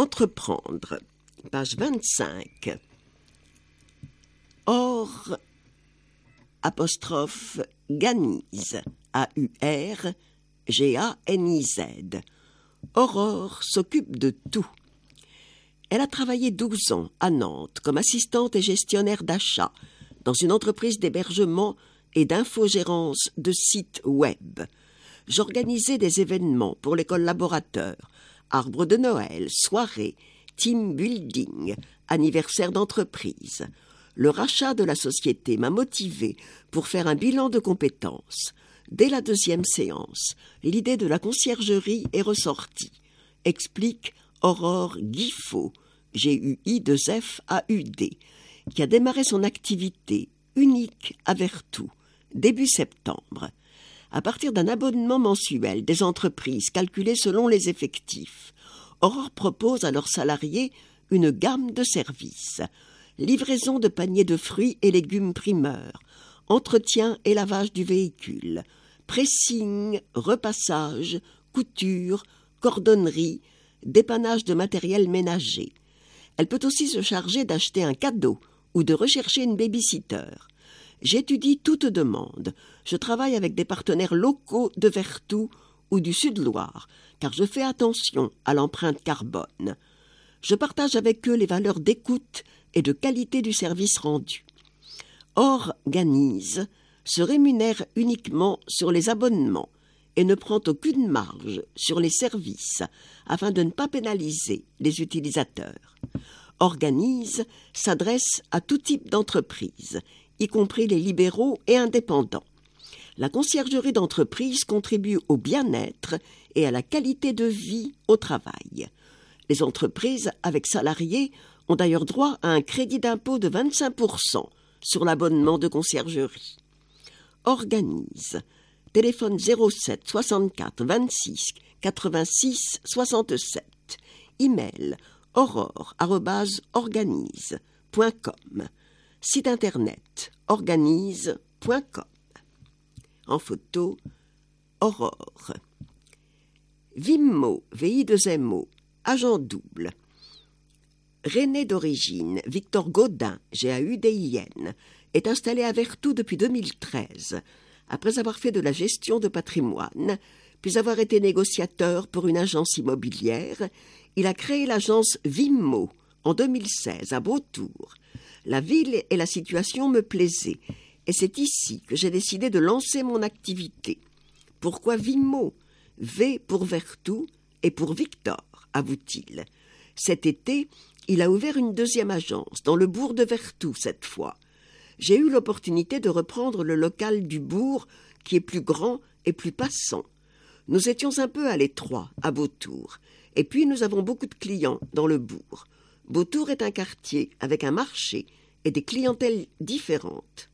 Entreprendre, page 25. Or, apostrophe, Ganiz, A-U-R-G-A-N-I-Z. Aurore s'occupe de tout. Elle a travaillé 12 ans à Nantes comme assistante et gestionnaire d'achat dans une entreprise d'hébergement et d'infogérance de sites web. J'organisais des événements pour les collaborateurs, arbre de Noël, soirées, team building, anniversaire d'entreprise. Le rachat de la société m'a motivé pour faire un bilan de compétences. Dès la 2e séance, l'idée de la conciergerie est ressortie, explique Aurore Guifaud, G-U-I-2-F-A-U-D, qui a démarré son activité unique à Vertou, début septembre. À partir d'un abonnement mensuel des entreprises calculées selon les effectifs, Aurore propose à leurs salariés une gamme de services. Livraison de paniers de fruits et légumes primeurs, entretien et lavage du véhicule, pressing, repassage, couture, cordonnerie, dépannage de matériel ménager. Elle peut aussi se charger d'acheter un cadeau ou de rechercher une baby-sitter. J'étudie toute demande. Je travaille avec des partenaires locaux de Vertou ou du Sud-Loire, car je fais attention à l'empreinte carbone. Je partage avec eux les valeurs d'écoute et de qualité du service rendu. Or, Ganiz se rémunère uniquement sur les abonnements et ne prend aucune marge sur les services afin de ne pas pénaliser les utilisateurs. Ganiz s'adresse à tout type d'entreprise, y compris les libéraux et indépendants. La conciergerie d'entreprise contribue au bien-être et à la qualité de vie au travail. Les entreprises avec salariés ont d'ailleurs droit à un crédit d'impôt de 25% sur l'abonnement de conciergerie. Ganiz, téléphone 07 64 26 86 67, email aurore@organize.com, site internet organize.com. En photo, Aurore. Vimmo, VI2MO, agent double. René d'origine, Victor Gaudin, G-A-U-D-I-N, est installé à Vertou depuis 2013, après avoir fait de la gestion de patrimoine, puis avoir été négociateur pour une agence immobilière. Il a créé l'agence Vimmo en 2016 à Beautour. La ville et la situation me plaisaient, et c'est ici que j'ai décidé de lancer mon activité. Pourquoi Vimmo ? V pour Vertou et pour Victor, avoue-t-il. Cet été, il a ouvert une 2e agence, dans le bourg de Vertou cette fois. J'ai eu l'opportunité de reprendre le local du bourg, qui est plus grand et plus passant. Nous étions un peu à l'étroit, à Beautour, et puis nous avons beaucoup de clients dans le bourg. Beautour est un quartier avec un marché et des clientèles différentes.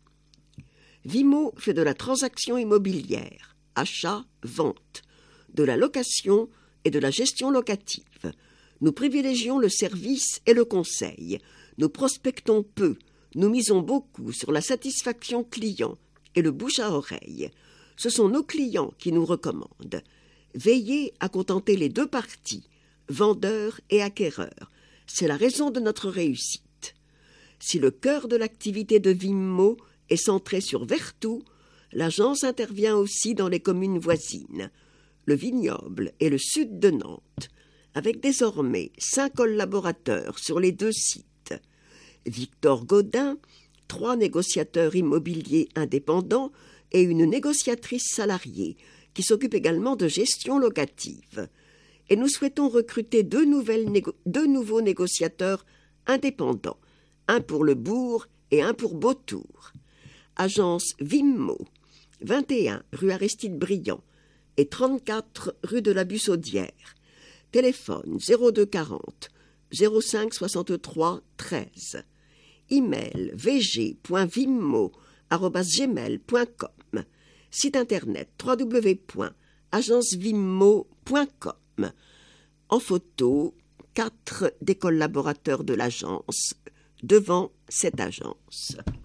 Vimmo fait de la transaction immobilière, achat, vente, de la location et de la gestion locative. Nous privilégions le service et le conseil. Nous prospectons peu. Nous misons beaucoup sur la satisfaction client et le bouche à oreille. Ce sont nos clients qui nous recommandent. Veillez à contenter les 2 parties, vendeurs et acquéreurs. C'est la raison de notre réussite. Si le cœur de l'activité de Vimmo est centré sur Vertou, l'agence intervient aussi dans les communes voisines, le Vignoble et le sud de Nantes, avec désormais 5 collaborateurs sur les 2 sites. Victor Gaudin, 3 négociateurs immobiliers indépendants et une négociatrice salariée qui s'occupe également de gestion locative. Et nous souhaitons recruter 2 nouveaux négociateurs indépendants, un pour le bourg et un pour Beautour. Agence Vimmo, 21 rue Aristide Briand et 34 rue de la Bussaudière. Téléphone 02 40 05 63 13. Email vg.vimmo@gmail.com. Site internet www.agencevimmo.com. En photo, 4 des collaborateurs de l'agence devant cette agence.